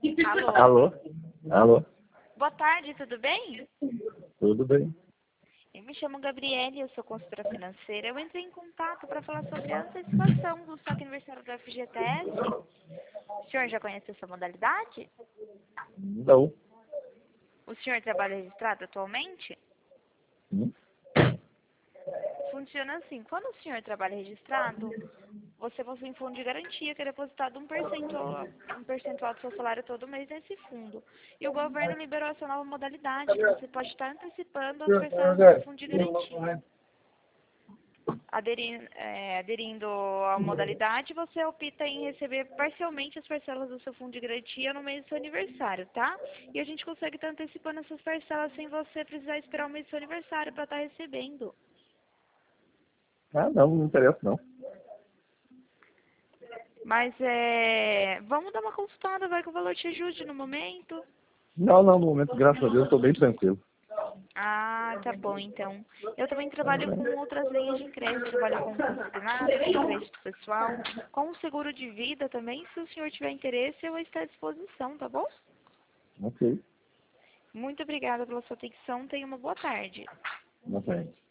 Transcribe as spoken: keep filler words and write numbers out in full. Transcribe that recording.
Alô? Alô? Alô? Boa tarde, tudo bem? Tudo bem? Eu me chamo Gabriele, eu sou consultora financeira. Eu entrei em contato para falar sobre a antecipação do saque aniversário do F G T S. O senhor já conhece essa modalidade? Não. O senhor trabalha registrado atualmente? Hum? Funciona assim, quando o senhor trabalha registrado, você possui um fundo de garantia que é depositado um percentual, um percentual do seu salário todo mês nesse fundo. E o governo liberou essa nova modalidade, que você pode estar antecipando as parcelas do seu fundo de garantia. Aderindo, é, aderindo à modalidade, você opta em receber parcialmente as parcelas do seu fundo de garantia no mês do seu aniversário, tá? E a gente consegue estar antecipando essas parcelas sem você precisar esperar o mês do seu aniversário para estar recebendo. Ah, não, não interessa não. Mas é, vamos dar uma consultada, vai que o valor te ajude no momento. Não, não, no momento, graças a Deus, eu estou bem tranquilo. Ah, tá bom, então. Eu também trabalho com outras linhas de crédito, trabalho com consignado, com crédito pessoal, com seguro de vida também. Se o senhor tiver interesse, eu vou estar à disposição, tá bom? Ok. Muito obrigada pela sua atenção, tenha uma boa tarde. Não tem.